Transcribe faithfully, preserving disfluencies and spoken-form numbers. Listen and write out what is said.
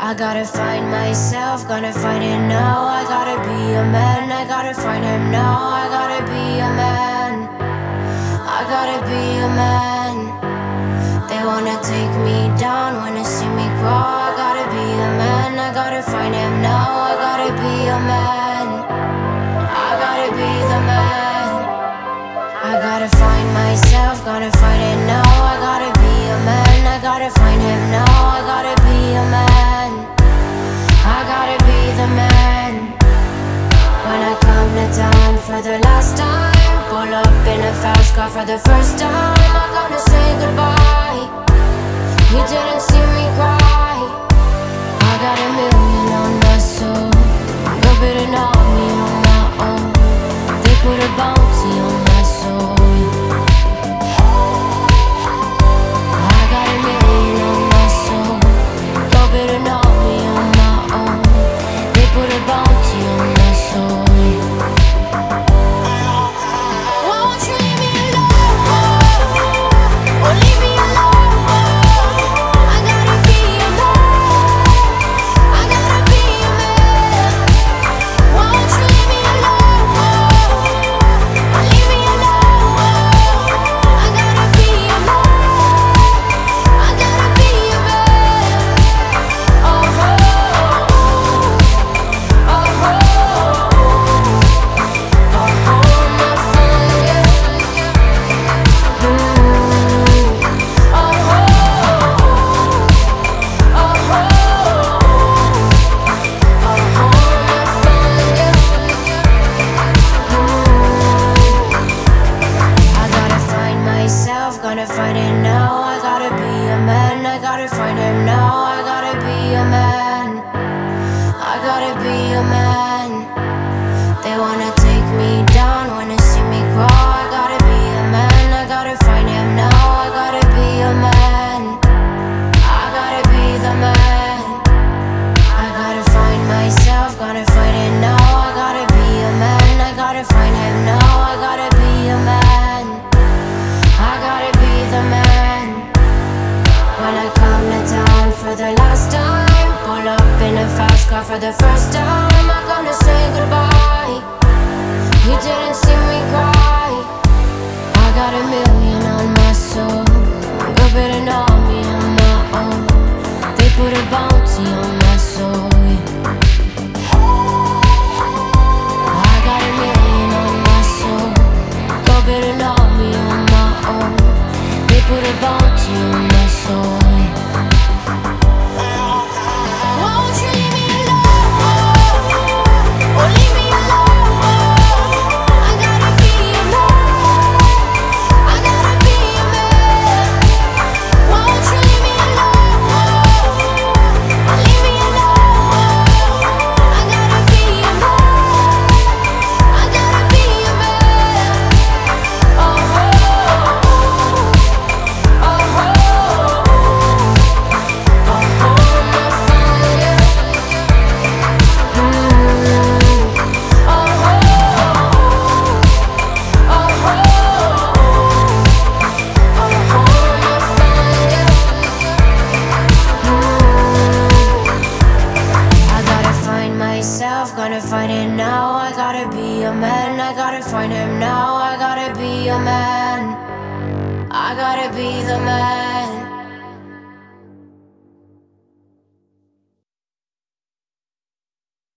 I gotta find myself, gonna find it now. I gotta be a man, I gotta find him now. I gotta be a man, I gotta be a man. They wanna take me down, wanna see me crawl. I gotta be a man, I gotta find him now. I gotta be a man, I gotta be the man. I gotta find myself, gotta find it now. I gotta be a man, I gotta find him now. I gotta be a man, I gotta be the man. When I come to town for the last time, pull up in a fast car for the first time. I'm gonna say goodbye. You didn't see me cry. I got a million on my soul, go bit an army on my own. They put a bounty on my soul. I got a million on my soul, go bit an army on my own. They put a bounty on my soul. Won't you leave me alone, or leave me alone? I gotta be a man, I gotta be a man. Won't you leave me alone, or leave me alone? I gotta be a man, I gotta be a man. Oh, oh, oh, oh, oh, my fire. Mm. Oh, oh, oh, oh, oh, my fire. I gotta find myself, gotta find it now. I gotta be a man, I gotta find him now. I gotta be a man, I gotta be a man. They wanna take me down, wanna see me crawl. I gotta be a man, I gotta find him now. I gotta be a man, I gotta be the man. I gotta find myself, gotta find it now. I gotta be a man, I gotta find him now. I gotta be a man, I gotta be the man. When I come to town for the last time, pull up in a fast car for the first time. I'm gonna say goodbye. You didn't see me cry. I got a million on my soul, go bit an army on my own. They put a bounty on my soul. I got a million on my soul, go bit an army on my own. They put a bounty on my soul. Won't you leave me alone, or leave me alone? I gotta be a man, I gotta be a man. Won't you leave me alone, or leave me alone? I gotta be a man, I gotta be a man. Oh, oh, oh, oh, oh, my fire. Mm. Oh, oh, oh, oh, oh, my fire. Mm. I gotta find myself, gotta find it now. I gotta be a man, I gotta find him now. I gotta be a man, I gotta be the man.